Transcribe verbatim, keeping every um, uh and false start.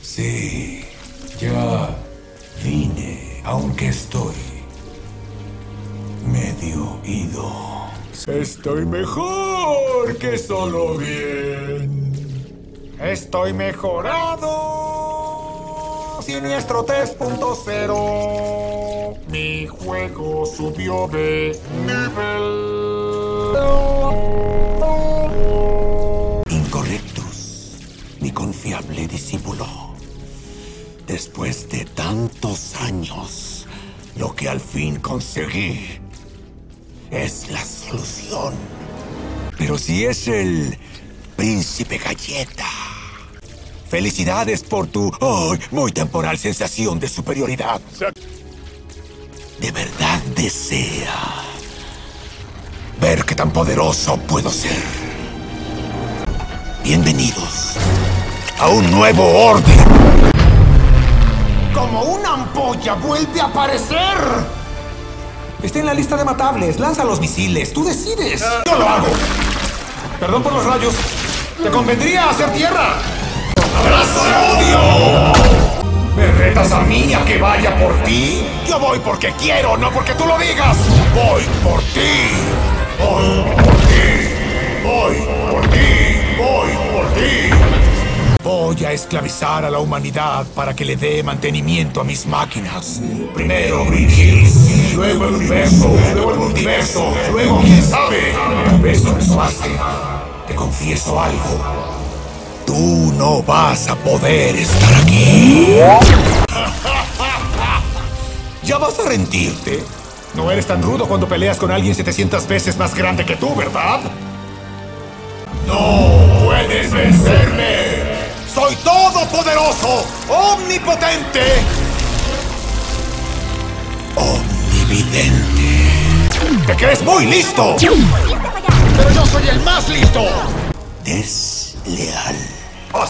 Sí, ya vine, aunque estoy medio ido. Estoy mejor que solo bien. Estoy mejorado. Siniestro tres punto cero. Mi juego subió de nivel. Incorrectus, mi confiable discípulo. Después de tantos años, lo que al fin conseguí es la solución. Pero si es el Príncipe Galleta, felicidades por tu oh, muy temporal sensación de superioridad. ¿De verdad desea ver qué tan poderoso puedo ser? Bienvenidos a un nuevo orden. Como una ampolla vuelve a aparecer. Está en la lista de matables. Lanza los misiles. Tú decides. Yo lo hago. Perdón por los rayos. Te convendría hacer tierra. ¡Abrazo de odio! ¿Me retas a mí a que vaya por ti? Yo voy porque quiero, no porque tú lo digas. Voy por ti. Voy por ti. Voy por ti. Voy por ti. Voy a esclavizar a la humanidad para que le dé mantenimiento a mis máquinas. Primero Green Hills, luego el universo, luego el multiverso, luego quién sabe. ¿Ves lo que eso hace? Te confieso algo. Tú no vas a poder estar aquí. ¿Ya vas a rendirte? No eres tan rudo cuando peleas con alguien setecientas veces más grande que tú, ¿verdad? ¡No puedes vencerme! ¡Soy todopoderoso! ¡Omnipotente! ¡Omnividente! ¡Te crees muy listo! ¡Pero yo soy el más listo! Desleal.